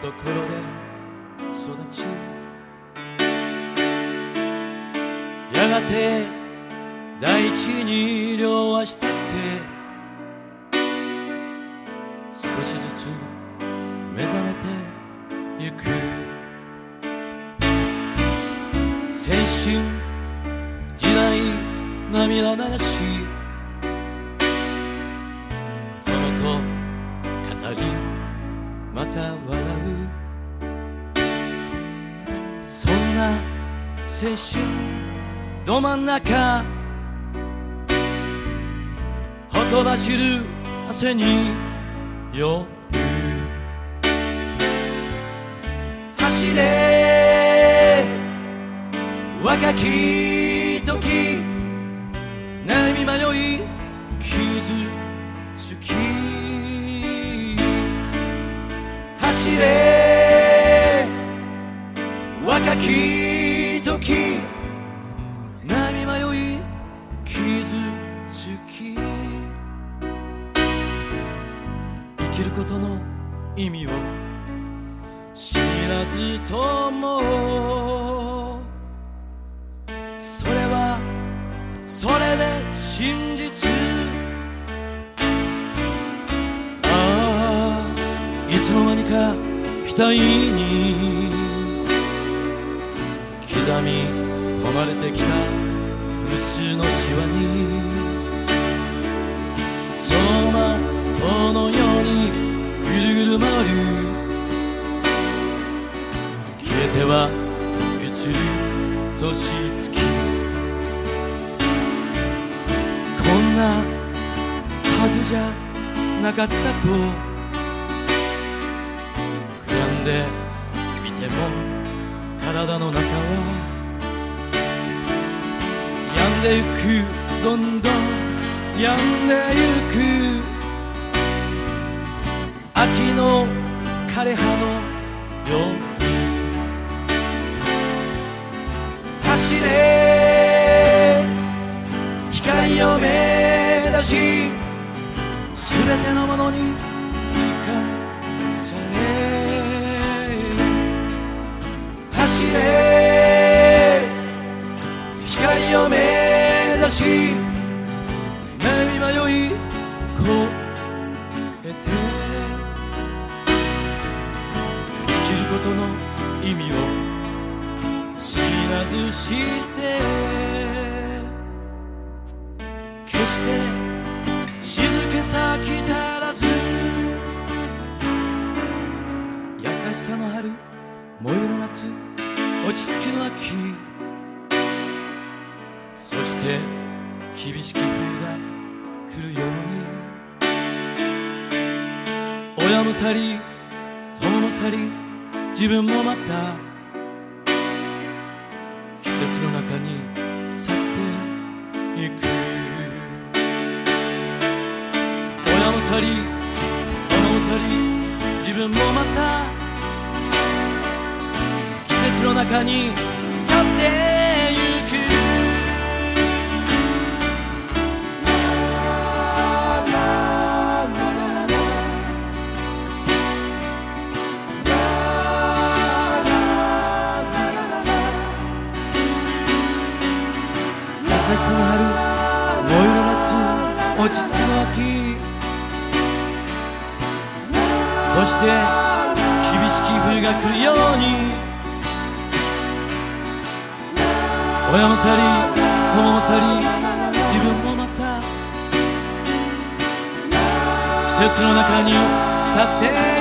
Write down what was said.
ところで育ち、やがて大地に両足立って少しずつ目覚めてゆく。青春時代涙流し友と語りまた笑う、そんな青春ど真ん中、ほとばしる汗に酔う。走れ若き時、悩み迷い傷つき、走れ若き時、悩み迷い傷つき、生きることの意味を知らずとも、それはそれで真実。ああ、いつの間にか額に刻み込まれてきた無数のシワに、走馬灯のようにぐるぐる回る、消えては移る年月、こんなはずじゃなかったと悔やんでみても、体の中は病んでゆく、どんどん病んでゆく。秋の枯葉のように走れ光を目指し、すべてのものに生かされ、走れ光を目指し、悩み迷い越えて生きることの意味を知らずして、決して静けさきたらず、優しさの春、燃える夏、落ち着きの秋、そして厳しき冬が来るように、親も去り友も去り自分もまた季節の中に去ってゆく。親も去り友も去り自分もまた季節の中に去ってゆく。優しさの春、燃える夏、落ち着きの秋、そして厳しき冬が来るように、親も去り友も去り自分もまた季節の中に去って